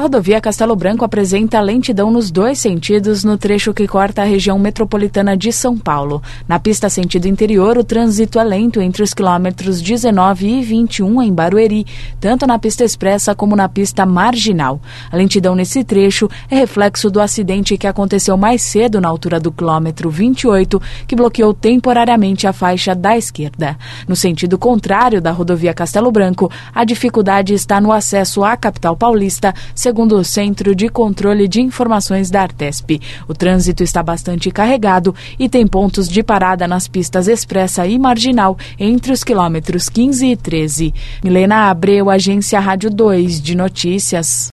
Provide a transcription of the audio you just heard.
rodovia Castelo Branco apresenta lentidão nos dois sentidos no trecho que corta a região metropolitana de São Paulo. Na pista sentido interior, o trânsito é lento entre os quilômetros 19 e 21 em Barueri, tanto na pista expressa como na pista marginal. A lentidão nesse trecho é reflexo do acidente que aconteceu mais cedo na altura do quilômetro 28, que bloqueou temporariamente a faixa da esquerda. No sentido contrário da rodovia Castelo Branco, a dificuldade está no acesso à capital paulista, segundo o Centro de Controle de Informações da Artesp. O trânsito está bastante carregado e tem pontos de parada nas pistas expressa e marginal entre os quilômetros 15 e 13. Milena Abreu, Agência Rádio 2 de Notícias.